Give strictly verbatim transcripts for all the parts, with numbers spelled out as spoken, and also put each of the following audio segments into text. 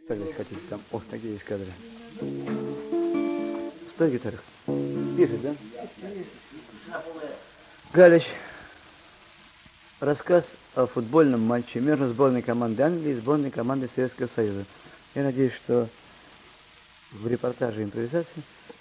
Садись, хотите там. О, такие есть кадры. Стой, гитарик. Пишет, да? Галич. Рассказ о футбольном матче между сборной команды Англии и сборной команды Советского Союза. Я надеюсь, что в репортаже импровизации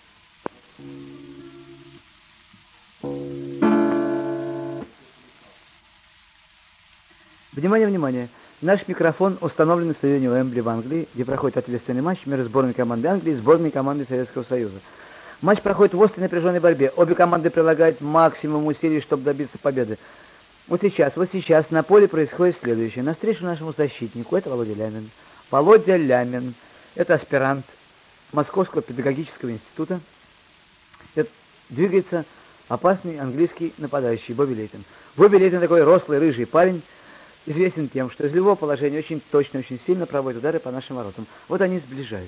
Внимание, внимание! Наш микрофон установлен на стадионе Уэмбли в Англии, где проходит ответственный матч между сборной команды Англии и сборной команды Советского Союза. Матч проходит в острой напряженной борьбе. Обе команды прилагают максимум усилий, чтобы добиться победы. Вот сейчас, вот сейчас на поле происходит следующее. Навстречу нашему защитнику, это Володя Лямин. Володя Лямин, это аспирант Московского педагогического института. Это двигается опасный английский нападающий Бобби Лейтон. Бобби Лейтон такой рослый, рыжий парень, известен тем, что из любого положения очень точно, очень сильно проводит удары по нашим воротам. Вот они сближаются.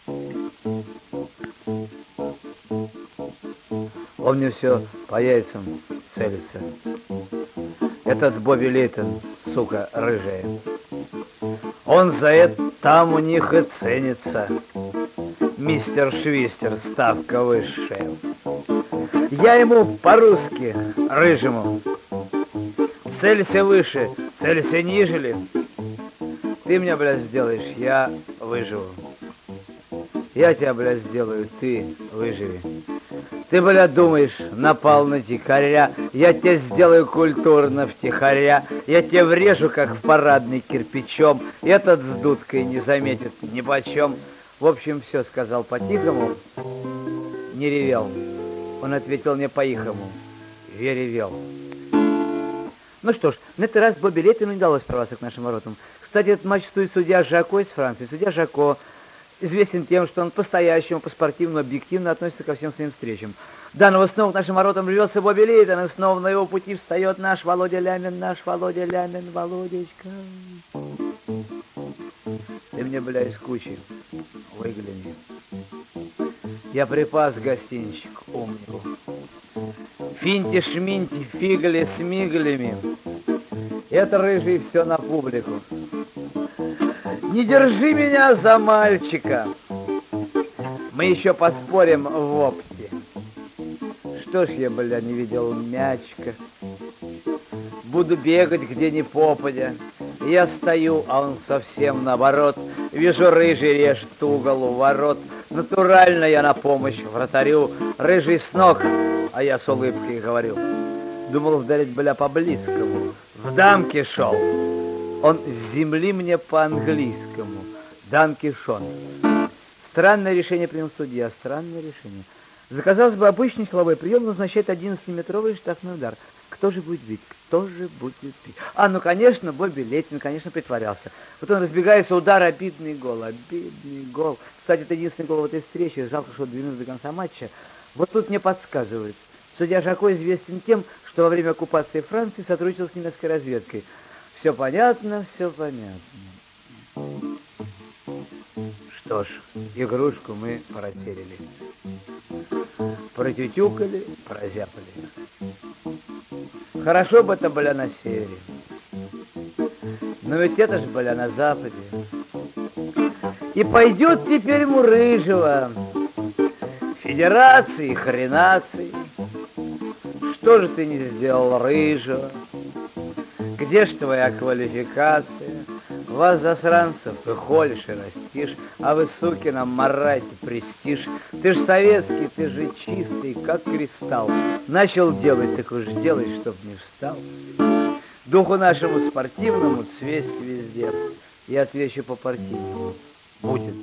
Он мне все по яйцам целится. Этот Бобби Лейтон, сука рыжая. Он за это там у них и ценится. Мистер Швистер, ставка высшая. Я ему по-русски, рыжему: целься выше, целься ниже ли. Ты меня, блядь, сделаешь, я выживу. Я тебя, блядь, сделаю, ты выживи. Ты, блядь, думаешь, напал на дикаря, я тебя сделаю культурно втихаря, я тебя врежу, как в парадный, кирпичом, этот с дудкой не заметит ни почем. В общем, все сказал по-тихому, не ревел. Он ответил мне по-ихому, я ревел. Ну что ж, на этот раз Бобби Лейтону не удалось прорваться к нашим воротам. Кстати, этот матч стоит судья Жако из Франции. Судья Жако известен тем, что он по-настоящему, по-спортивному, объективно относится ко всем своим встречам. Да, но вот снова к нашим воротам рвется Бобби Лейтон, и снова на его пути встает наш Володя Лямин, наш Володя Лямин, Володечка. Ты мне, бля, из кучи выгляни. Я припас гостинчик умнику. Финти-шминти, фигли с миглями. Это рыжий все на публику. Не держи меня за мальчика. Мы еще поспорим в опте. Что ж я, бля, не видел мячика. Буду бегать где ни попадя. Я стою, а он совсем наоборот. Вижу, рыжий режет угол у ворот. Натурально я на помощь вратарю. Рыжий с ног, а я с улыбкой говорю. Думал вдарить, бля, по-близкому. В дамке шел. Он с земли мне по-английскому. Данкишон. Странное решение принял судья. Странное решение. Заказалось бы обычный силовой прием, назначает одиннадцатиметровый штрафной удар. Кто же будет бить? Кто же будет бить? А, ну, конечно, Бобби Лейтон, конечно, притворялся. Вот он разбегается, удар, обидный гол, обидный гол. Кстати, это единственный гол в этой встрече. Жалко, что две минуты до конца матча. Вот тут мне подсказывают. Судья Жако известен тем, что во время оккупации Франции сотрудничал с немецкой разведкой. Все понятно, все понятно. Что ж, игрушку мы протерили. Протютюкали, прозяпали. Хорошо бы это, бля, на севере. Но ведь это ж, бля, на западе. И пойдет теперь Мурыжева. Федерации, хренации. Что же ты не сделал, Рыжего? Где ж твоя квалификация? Вас, засранцев, ты холишь и растишь, а вы, суки, нам морайте престиж. Ты ж советский, ты же чистый, как кристалл. Начал делать, так уж делай, чтоб не встал. Духу нашему спортивному цвесть везде. Я отвечу по-партийному. Будет.